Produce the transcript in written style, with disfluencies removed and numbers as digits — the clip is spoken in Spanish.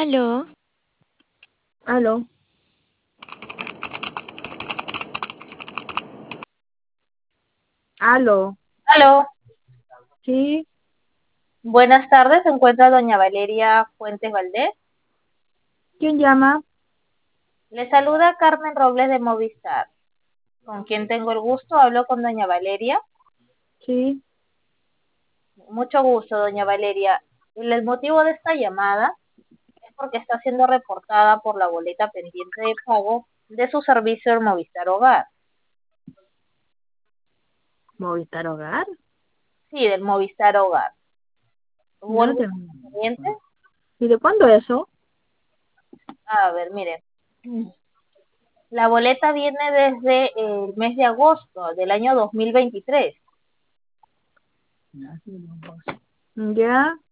Aló, Aló, aló, Aló, sí, buenas tardes. Se encuentra doña Valeria Fuentes Valdés. ¿quién llama? Le saluda Carmen Robles de Movistar. ¿Con quien tengo el gusto? Hablo con doña Valeria. Sí, Mucho gusto, doña Valeria. El motivo de esta llamada es porque está siendo reportada por la boleta pendiente de pago de su servicio en Movistar Hogar. Movistar Hogar. Sí, del Movistar Hogar. ¿Hubo Yo no algún tengo. inconveniente? ¿Y de cuándo eso? A ver, mire. La boleta viene desde el mes de agosto del año 2023. Ya,